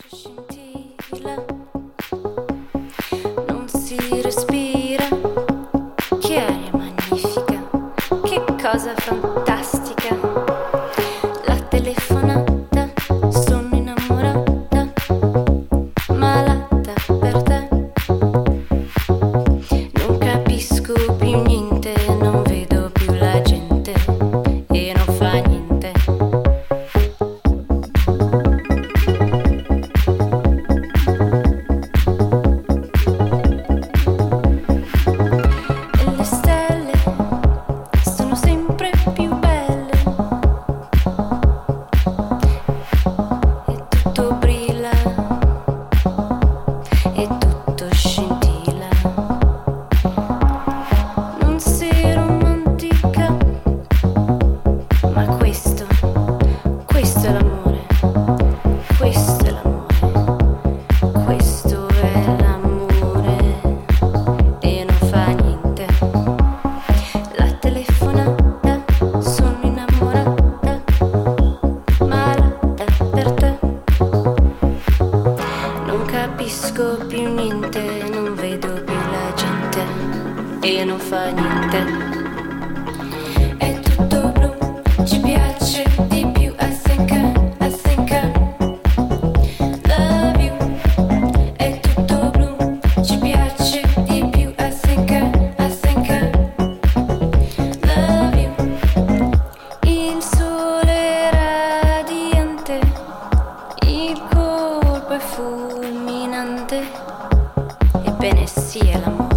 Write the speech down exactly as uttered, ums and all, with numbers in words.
scintilla, non si respira, che aria magnifica, che cosa fantastica, la telefonata, sono innamorata, malata per te, non capisco più niente, non vedo più la gente e non fa niente. Capisco più niente, non vedo più la gente e non fa niente. È tutto blu, ci piace di più. I think I, I think I love you. È tutto blu, ci piace di più. I think I, I think I love you. Il sole radiante, il colpo è fulminante. Ebbene sì, è l'amore.